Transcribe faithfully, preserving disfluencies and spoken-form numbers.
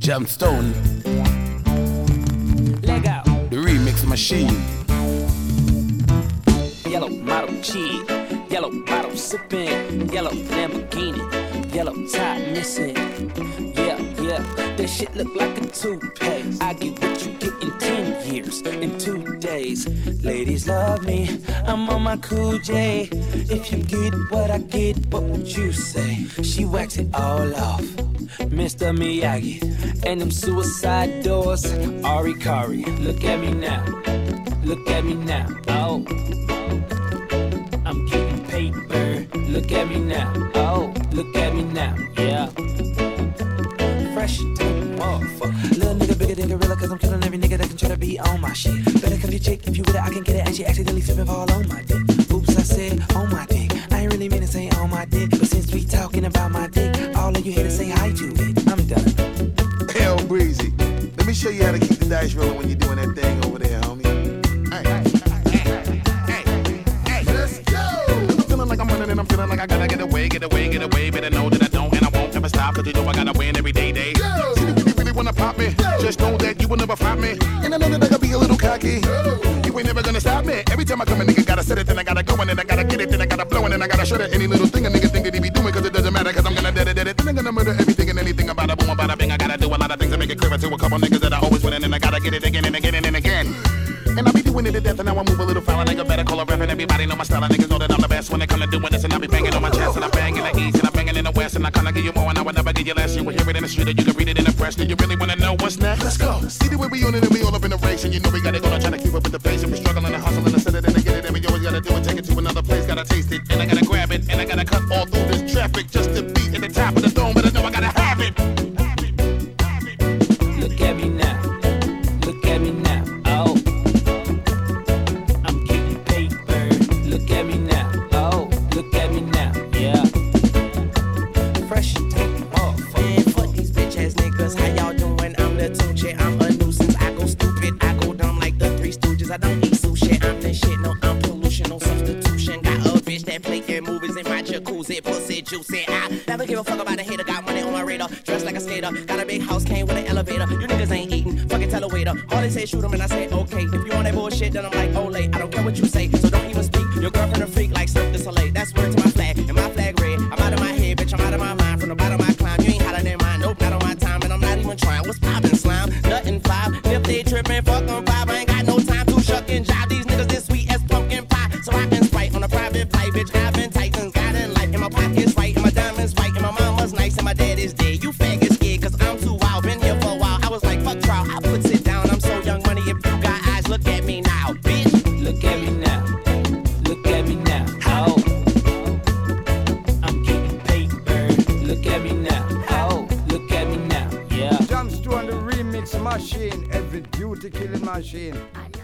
Jamstone, Leg out. the remix machine. Yellow model cheese, yellow bottle sipping, yellow Lamborghini, yellow top missing. Yeah, yeah, that shit look like a toothpaste. I get what you get in ten years, in two days. Ladies love me, I'm on my cool J. If you get what I get, what would you say? She wax it all off, Mister Miyagi, and them suicide doors, Ari Kari. Look at me now, look at me now, oh. I'm getting paper, look at me now, oh, look at me now, yeah. Fresh to the motherfucker. Little nigga bigger than gorilla, cause I'm killing every nigga that can try to be on my shit. Better come your chick, if you with it, I can get it, and she accidentally slip and fall on my dick. Oops, I said on my dick, I ain't really mean to say on my dick, but since we talking about my dick, all of you here to say hi to it, I'm done. Hell, Breezy, let me show you how to keep the dice rolling when you're doing that thing over there, homie. And I'm feeling like I gotta get away, get away, get away. Better know that I don't and I won't ever stop. Cause you know I gotta win every day, day. Yeah. See, if you really wanna pop me, just know that you will never flop me. And I know that I gotta be a little cocky. You ain't never gonna stop me. Every time I come, a nigga gotta set it, then I gotta go, and then I gotta get it, then I gotta blow, and then I gotta shut it. Any little thing a nigga think that he be doing, cause it doesn't matter, cause I'm gonna dead it, dead it. Then I'm gonna murder everything and anything about a boom, about a bing. I gotta do a lot of things to make it clearer to a couple niggas that I always win, and then I gotta get it again and again and, and again. And I be doing it to death, and now I move a little foul. A nigga better call a rep, and everybody know my style. And niggas know that I'm the best when they come to doing this. And I be banging on my chest, and I bang in the east, and I banging in the west. And I kinda give you more, and I would never give you less. You will hear it in the street, or you can read it in the press. Do you really wanna know what's next? Let's go. See the way we on it, and we all up in the race. And you know we gotta go, try to keep up with the pace. And we struggling and hustling, and set it, and get it. And we always gotta do it, take it to another place. Gotta taste it, and I gotta grab it, and I gotta cut all through this traffic just to be at the top of the dome. But I know I gotta have it. Look at me now, look at me now, oh. Look at me now, oh, look at me now, yeah. Fresh take off. Man, fuck these bitch ass niggas, how y'all doing? I'm the Tunchi, I'm a nuisance. I go stupid, I go dumb like the Three Stooges. I don't eat sushi, I'm the shit, no, I'm pollution, no substitution. Got a bitch that play their movies in my jacuzzi, pussy juicy. I never give a fuck about a hater, got money on my radar. Dressed like a skater, got a big house, came with an elevator. You niggas ain't eating, fucking tell a waiter. Molly say shoot him and I say okay. If you on that bullshit, then I'm like, oh late. I don't care what you say, so don't even speak. Your girlfriend a freak like Cirque du Soleil. That's word to my flag, and my flag red. I'm out of my head, bitch, I'm out of my mind. From the bottom of my climb, you ain't hotter than mine. Nope, not on my time, and I'm not even trying. What's poppin', slime? Nothing five. If they trippin', fuck them five. I ain't got no time to shuck and jive. These niggas this sweet as pumpkin pie. So I can sprite on a private flight, bitch. Having Titans, got in life, and my pockets right, and my diamonds right, and my mama's nice, and my dad is dead. You faggots scared, cause I'm too wild. Been here for a while. I was like, fuck trial. I put it down. I'm so young money. If you got eyes, look at me now, bitch. Look at me now, look at me now, oh. I'm getting paper, look at me now, oh, look at me now, yeah. Jamstone, the remix machine, every beauty killing machine.